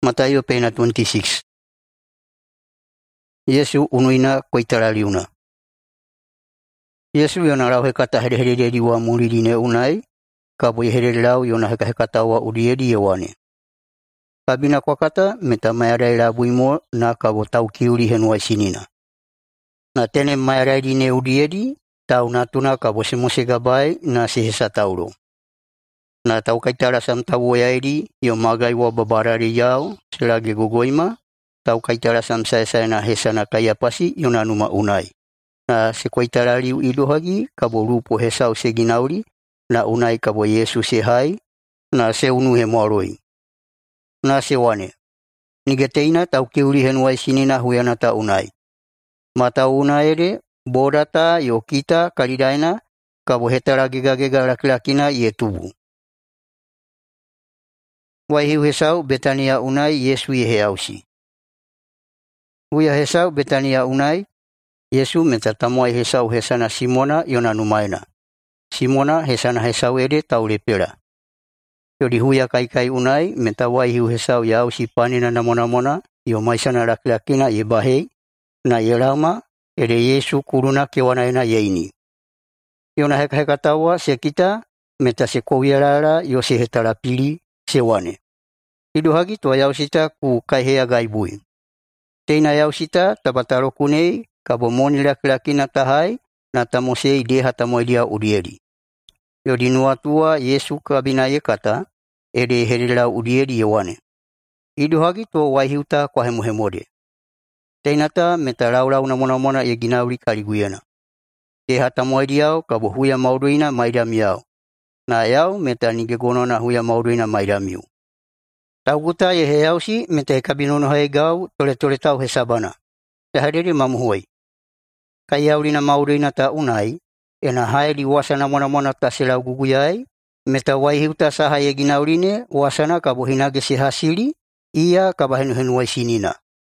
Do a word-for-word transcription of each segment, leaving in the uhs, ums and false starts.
Matayo pena twenty-six. Yesu unuina koitaraliuna. Yesu yona rau hekata herehereri wa muririne unai, kabo yehereri rau yona heka hekata wa urieri yewane. Kabina kwa kata meta mayarai rabuimo na kabo tau kiuri henua sinina. Na tene mayarai rine urieri, tau natuna kabo semose gabai na sehesa tauro. Na tau kaitara sam tau yairi yo magai wa babarari yao selagi gogoima tau kaitara sam saya saya na hesa na kaya pasi yona numa unai. Na sekoitara liu idohagi kabo rupo hesau seginauri na unai kabo Yesu sehai na seunu he moaroi. Na sewane. Nigeteina tau keuri henuai sinina huyana ta unai. Mata unaere borata yo kita kalidaina kabo hetara gega gega lakilakina ye tubu. Waihiu hesau Betania unai Yesu ye ausi. Huya hesau Betania unai Yesu meta tamuai hesau hesana Simona yona numaina. Simona hesana hesau ede taulepera. Yodi huya kai kai unai meta waihiu hesau ya ausi panina namona mona yo maisana lakilakina ye bahei na ye lama ede Yesu kuruna kewanaina yeini. Yona heka heka tawa sekita meta sekowirara yo sehetara pili sewane. Iduhagi tua yausita ku kaihea gaibui. Teina yausita tabataro kunei kabo moni laki-laki na tahai na tamosei deha tamoidia urieri. Yodi nuatua Yesu kabina ye kata ede herila urieri yewane. Iduhagi tua waihiuta kwa hemuhemode. Teinata meta rau-rau na mona-mona ye ginauri kaliguyena. Deha tamoidiao kabo huya mauduina maidami yao. Na yao meta nigegonona huya mauduina maidamiu. Tauguta ye heausi meta he kabinono hae gau tole tole tau he sabana. Te hariri mamuhuai. Kai aurina mauduina ta unai, ena haeli wasana mona mona ta selau guguyai, meta waihiuta saha ye ginaurine wasana kabo hinage se hasili, ia kabahenu henuai sinina.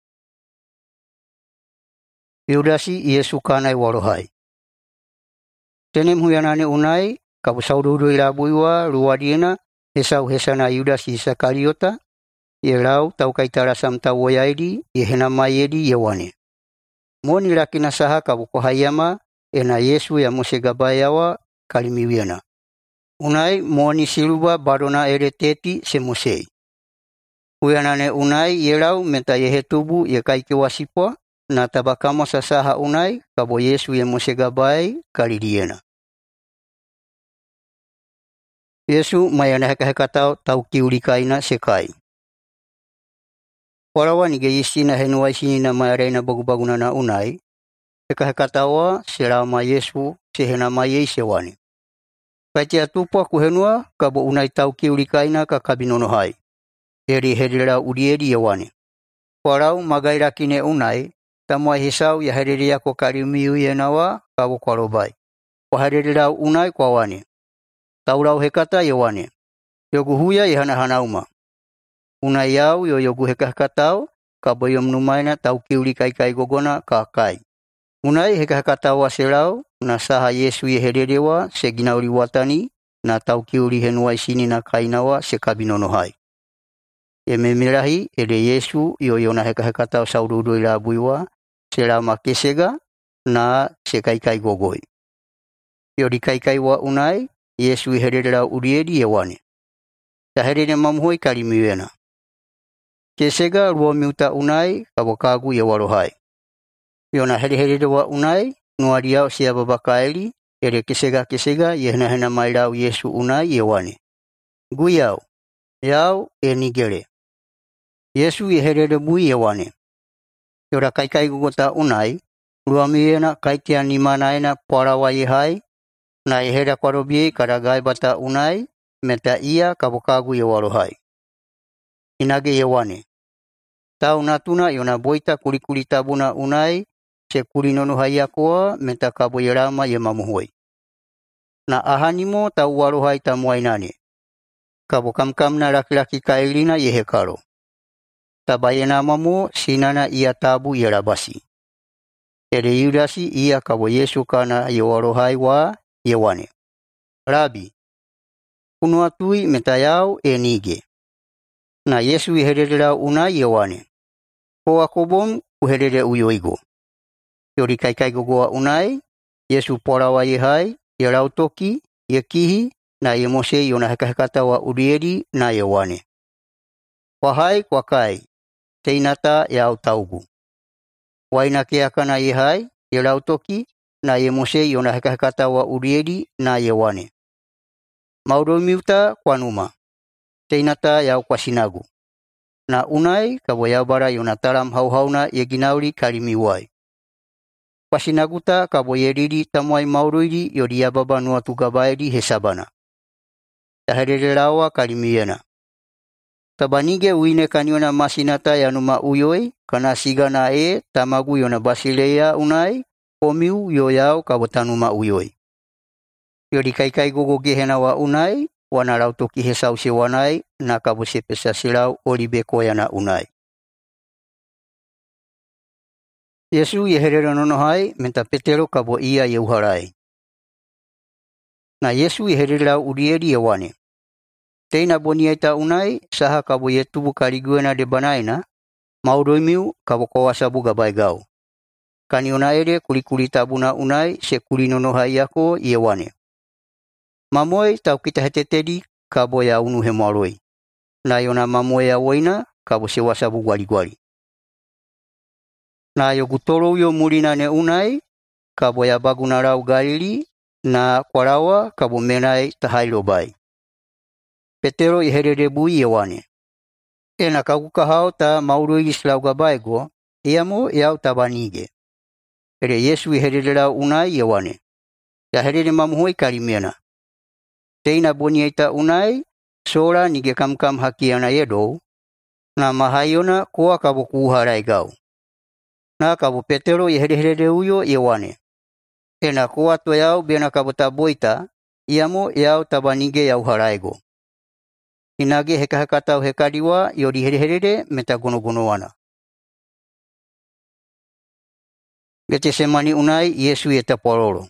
Yudasi Yesu kanai warohai. Tenem huyanane unai, kabo saududu ilabuiwa ruwadiena, hesau hesana Yudasi Isakariota, ye lau tau kaitara sam tau wayaidi, ye henamayedi yewane. Moni lakina saha kabuko hayama, ena Yesu ya mose gabayawa kalimiwiana. Unai moni siluba badona ere teti se mosei. Huyanane unai ye lau meta ye hetubu ye kaike wasipwa, na tabakama sasaha unai kabo Yesu ya mose gabai kalidiena. Yesu mayana heka heka tau tau kiulikaina sekai. Warawa nige isina henuai sinina mayarena bagu-baguna na unai, heka heka tawa selama Yesu sehena mayei sewani. Kaitia tupwa kuhenua kabo unai tau kiulikaina ka kabinono hai. Heri herira urieri yewani. Warau magaira kine unai, tamwa hisau ya heriria ko karimiu yenawa kabo kwarobai. Kwa herira unai kwa wani. Taurau hekata yewane. Yogu huya yehana hanauma. Unai yau yo yogu heka heka tau, kabo yom numaina tau kiuli kai kai gogona kakai. Unai heka heka tau aselau, na saha Yesu yehererewa seginauri watani, na tau kiuli henuai sini na kainawa se kabinono hai. E memirahi ede Yesu yo yona heka heka tau saududu ilabuiwa, selama kesega na se kai kai gogoi. Yodi kai kai wa unai, Yesu herera urieri yewane. Taherene mamuhoi kalimiwena. Kesega ruo miuta unai kabokagu yewarohai. Yona herere wa unai nuariao siya babakaeli ere kesega kesega yehna hena mairau Yesu unai yewane. Guyau yau enigere. Yesu yeherere bui yewane. Yora kai kai gugota unai ruo miwena kaitia nimanaena parawa yehai na yehera kwarobi karagai bata unai meta ia kabokagu yewarohai. Inage yewane. Tau natuna yona boita kulikuli tabuna unai se kulinono hayakoa meta kabo yerama ye mamuhoi. Na ahanimo tau warohai tamuainane. Kabo kamkamna laki-laki kailina yehekaro. Tabayena mamu sinana ia tabu yerabasi. Ere Yudasi ia kabo Yesu kana yewarohai wa yewane. Rabi. Kunuatui metayau enige. Na Yesu iherere unai Ioane. Ko akobom uherere uyoigo. Yori kaikai gogoa unai, Yesu porawa yehai, yerau toki, yekihi, na ye Mose yona hekahekata wa urieri na Ioane. Wahai kwa kai, teinata ya autaugu. Waina keakana yehai, yerau toki, na ye Mose yona hekahekata wa urieri na Ioane. Mauromiuta kwa numa, teinata ya ukwasinagu. Na unai kabo yabara yona taram hauhauna ye ginauri karimiwai. Kwasinaguta kabo yeriri tamuai mauruiri yori yababa nuatu gabaeri hesabana. Tahererawa karimiena. Tabanige uine kaniona masinata yanuma uyoi, kana sigana e tamagu yona basileya unai, komiu yoyao kabo tanuma uyoi. Yori kaikai gogo gehena wa unai, wana rautoki hesau se wanai, na kabo sepesa silau olibe koyana unai. Yesu yeherero nonohai, menta Petero kabo ia yeuharai. Na Yesu yeherero urieri Ioane. Teina boniaita unai, saha kabo yetubu kariguena de banaina, mauroimiu kabo kawasabu gabaigau. Kaniona ere kulikuli tabuna unai, se kuli nonohai yako Ioane. Mamoi tau kita hetetedi kabo ya unu hemaroi. Na yona mamoi ya woina kabo se wasabu gwari gwari. Na yo gutoro yo mulina ne unai kabo ya bagunarau Galili na kwarawa kabo menai tahailobai. Petero iherere bui Ioane. Ena kagukahao ta mauroi islau gabaigo, iamo yau tabanige. Ere Yesu iherere unai Ioane. Ya herere mamuhoi karimena. Teina boniaita unai, sora nige kamkam hakiana yedou, na mahayona koa kabo kuharai gau. Na kabo Petero yeherere uyo Ioane. Ena koa to yau bena kabo taboita, iamo yau tabanige yau haraigo. Inage hekahekatau hekariwa yori hereherere meta gonogonoana. Getsemani unai Yesu yeta pororo.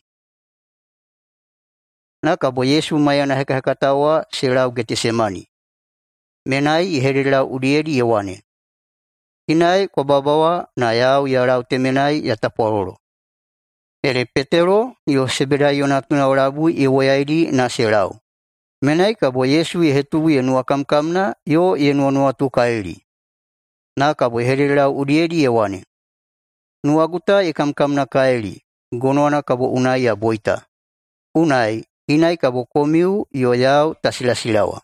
Na kabo Yesu mayana hekahekatawa serau Getsemani. Menai iherera urieri Ioane. Inai kwa babawa na yau yarau temenai yata pororo. Ere Petero yo sebera yonatuna orabu iwoyairi na serau. Menai kabo Yesu yehetubu yenua kamkamna yo yenua nuatu kairi. Na kabo iherera urieri Ioane. Nuaguta ikamkamna kairi, gonoana kabo unai ya boita. Unai, inai kabo komiu yo yau tasilasilawa.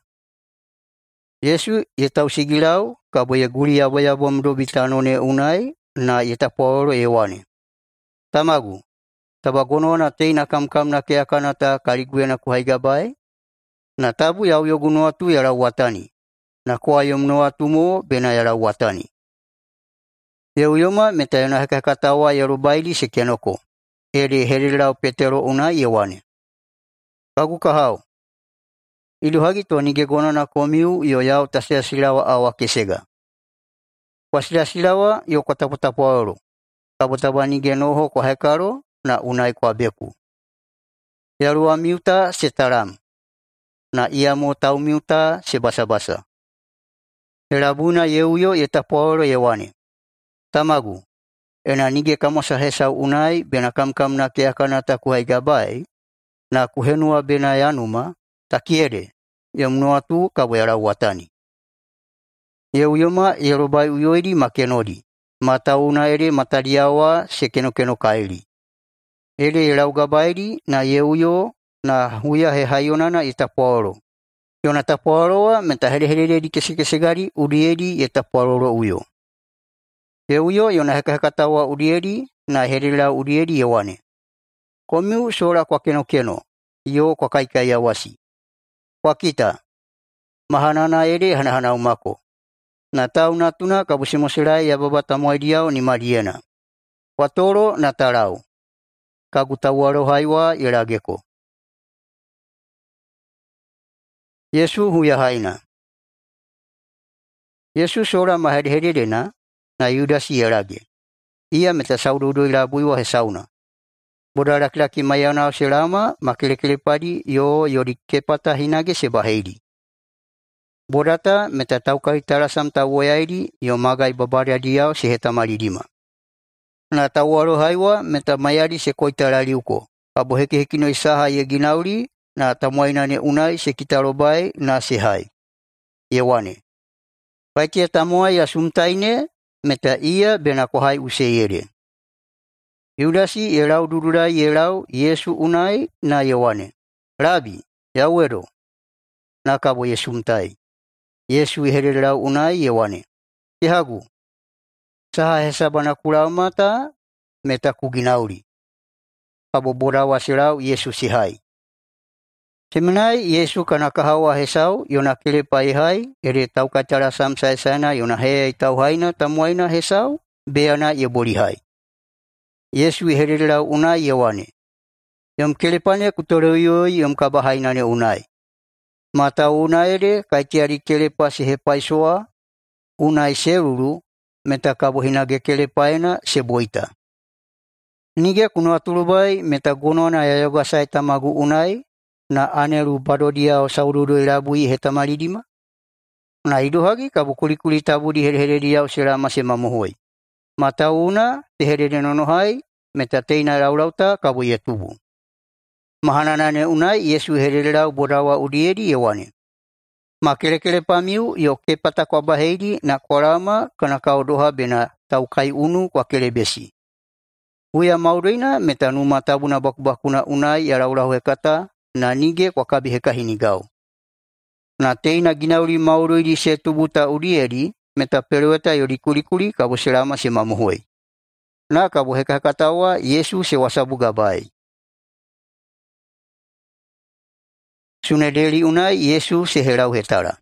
Yesu yetau sigilau kabo ye guri yabo yabo mdobitano ne unai na yetaporo Ioane. Tamagu, tabagonoana teina kamkamna keakanata kariguena kuhaigabai, na tabu yau yogunoatu yarau watani, na koa yomnoatu mo bena yarau watani. Yeuyoma metayona hekahekatawa yerubaili sekianoko. Ere herirau Petero unai Ioane. Kagukahau. Iluhagi to nige gonona komiu yo yau tasilasilawa awa kesega. Kwasilasilawa yo kotapotapoaro. Kabotaba nige noho kwa hekaro na unai kwa beku. Yarua miuta setaram. Na iamo tau miuta sebasa-basa. Herabuna yeuyo yetapoaro Ioane. Tamagu, ena nige kamosa hesau unai bena kamkamna keakanata kuhaigabai, na kuhenua bena yanuma, takiere, yamnuatu kabo yarau watani. Yeuyoma yerobai uyoiri makenodi, matauna ere matariawa sekenokeno kairi. Ere yarau gabairi na yeuyo na huya hehayonana itapoaro. Yona tapoaroa mentahereherere di kesekesegari urieri yetapoaroro uyo. Yeuyo yona hekahekatawa urieri na herera urieri Ioane. Komiu sora kwa keno keno, yo kwa kaikai awasi. Kwa kita, mahanana ere hanahana umako. Na tau natuna kabusimoserai ya baba tamoidiao ni mariena. Watoro na tarau. Kagutawaro haiwa irageko. Yesu huya haina. Yesu sora maherherena na Yudas yerage. Ia metasaurudoi labuiwa hesauna. Boda laki-laki mayana selama makele-kele padi yo yori kepata hinage sebaheidi. Bodata meta taukai tarasam tawoyaidi yo magai babaria diao se hetamari lima. Na tawaro haiwa meta mayari se koitaraliuko. Kabo heke heki no isaha ye ginauri na tamuaina ne unai se kitarobai na se hai. Yewane. Paitia tamoa ya sumtaine meta ia bena kohai useyere. Yudasi yerau dudurai yerau Yesu unai na Yewane. Rabi, yawero. Na kabo yesumtai. Yesu ihererau unai Yewane. Tihagu. Saha hesabana kurama ta meta kuginauri. Kabo borawa sirau Yesu sihai. Semenai Yesu kana kahawa hesau yona kelepa ihai ere tau kacara samsai sana yona hea itau haina tamuaina hesau beana ye bolihai. Yesu ihererau unai Yewane. Yom kelepane kutoreyoi yom kabahaina ne unai. Mata unai ere kaitiari kelepa sehepai soa unai seruru meta kabo hinage kelepaena seboita. Nige kuno aturubai meta gonona yayogasai tamagu unai na aneru badodia o saurudo ilabui hetamaridima. Na idohagi kabo kulikuli tabudi herheredia o serama semamuhoi. Mata una teherere nonohai meta teina raurauta kabo yetubu. Mahananane unai Yesu hererau bodawa udiedi Yewane. Makelekele pamiu yo kepata kwa baheidi na korama kana kaudoha bena taukai unu kwa kelebesi. Uya maureina meta numa tabuna bakubakuna unai ya raurau hekata na nige kwa kabi heka hinigau. Na teina ginauri mauroidi se tubuta udiedi meta perueta yori kulikuli kabo selama semamuhoi. Na kabo heka hekatawa Yesu sewasabu gabai. Sunedeli unai Yesu seherau hetara.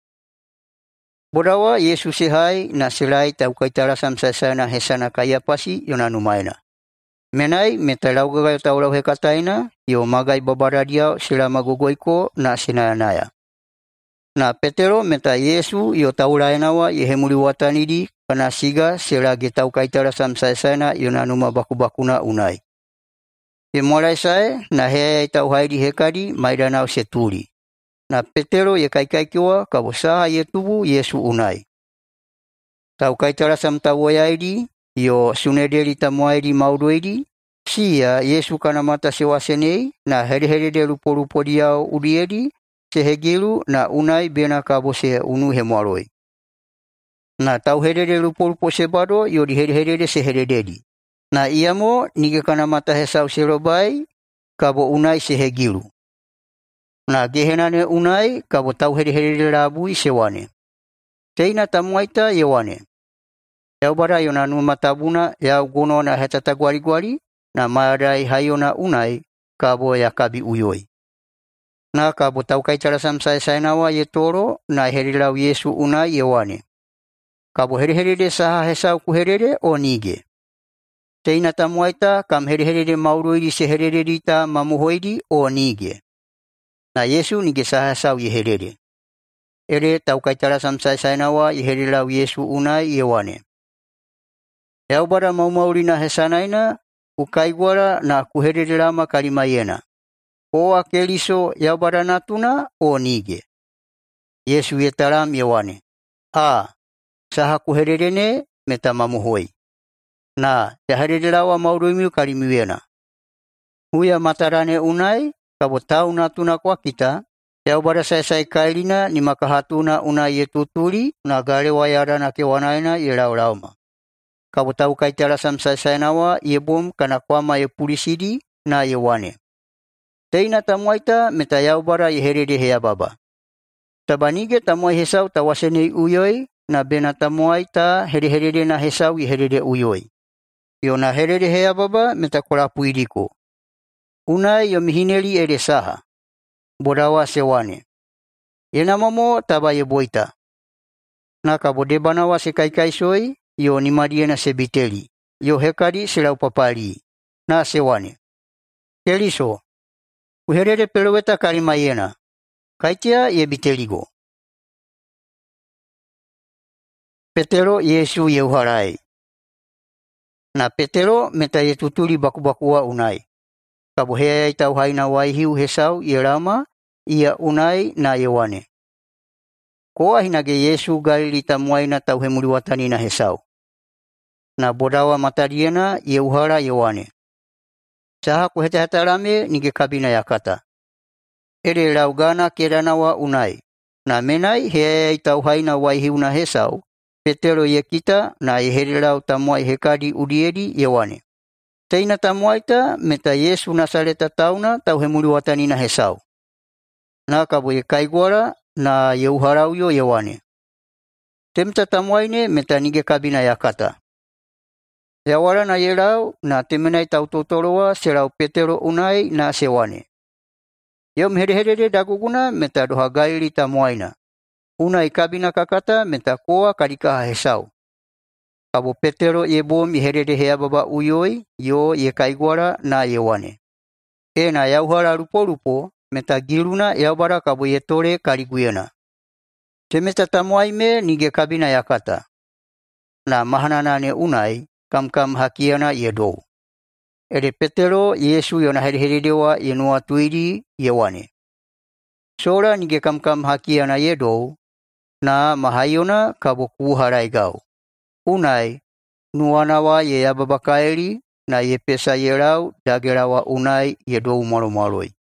Bodawa Yesu sehai na selai tau kaitara samsasana hesana kaya pasi yona numaina. Menai metalau gagai taurau hekataina yo magai babaradia selama gogoiko na sinanaya. Na Petero meta Yesu yo tauraenawa yehemuri watanidi kana siga selagi tau kaitara samsasana yona numa bakubakuna unai. Ye molai sae na hea itau haidi hekadi maidanau seturi. Na Petero ye kaikaikiwa kabosaha ye tubu Yesu unai. Tau kaitara samtawoyaidi yo sunedeli tamuaidi maudoidi sia Yesu kana mata sewasenei na heriheride lupo-lupo diao udiedi sehegilu na unai bena kabose unu hemuaroi. Na tau herede lupo-lupo sebado yo di heriheride seherededi. Na iamo nige kana mata hesau serobai kabo unai sehegilu. Na gehenane unai kabo tau heriheride labui sewane. Teina tamuaita Yewane. Yau bara yona numa tabuna yau gono na hetata guari-guari na marai hayona unai kabo ya kabi uyoi. Na kabo tau kaitara samsai sainawa ye toro na herilau Yesu unai Yewane. Kabo heriheride saha hesau kuherede o nige. Teina tamuaita kam heriheride mauroidi seherede ta mamuhoidi o nige. Na Yesu nige saha hesau yeherede. Ere tau kaitara samsai sainawa yeherilau Yesu unai Yewane. Yau bara mau-maurina hesanaina ukaiguara na kuherede lama kalimayena. O akeliso yau bara natuna o nige. Yesu yetaram Yewane. A, saha kuherede meta mamuhoi. Na yaherede lawa mauruimiu kalimiwena. Huya matarane unai kabo tau natuna kwa kita. Yau bara sai-sai kailina ni makahatuna unai yetuturi na galewa yara na kewanaina yelau-lauma. Kabo tau kaitara samsai nawa yebom kana kwama ye pulisidi na Yewane. Teina tamuaita meta yau bara yeherede hea baba. Tabanige tamuai hesau tawasenei uyoi na bena tamuaita heriherede na hesau yeherede uyoi. Yo na herede hea baba meta kolapu idiko. Unai yo mihineli ere saha. Bodawa sewane. Yenamamo taba ye boita. Na kabo debanawa se kaikaisoi yo nimadiena sebiteli. Yo hekadi selau papali. Na sewane. Keliso. Uherede pelueta kalimayena. Kaitia ye biteligo. Petero Yesu yeuharai. Na Petero meta ye tutuli baku-bakua unai. Kabo hea itau haina waihiu hesau yerama ia unai na Yewane. Koa hinage Yesu Galili tamuaina tauhemuli watanina hesau. Na bodawa matariena Yeuhara Yoane. Saha kuhetahatarame nige kabina yakata. Ere laugana keranawa unai. Na menai heai tauhaina waihiuna hesau. Petero yekita na yeherelau tamuai hekadi udiedi Yoane. Teina tamuaita meta Yesu Nasareta tauna tauhemuli watanina hesau. Na kabo ye kaigwara na Yeuharau yo Yoane. Temta tamuaine meta nige kabina yakata. Yawara na yerau na temenai tautotoroa serau Petero unai na sewane. Yom herehere daguguna meta doha Galili tamuaina. Unai kabina kakata meta koa kadikaha hesau. Kabo Petero ye bom yeherere hea baba uyoi yo ye kaigwara na Yoane. E na Yauhara rupo rupo meta giruna yaubara kabo ye tore kariguyena. Temeta tamuaime nige kabina yakata. Na mahananane unai kam-kam hakiana yedou. Ere Petero Yesu yona hereheredewa yenua tuiri Yoane. Sora nige kam-kam hakiana yedou na mahayona kabo kuharai gau. Unai nuanawa ye yababakaeli na ye pesa yerau dagerawa unai yedou malo maloi.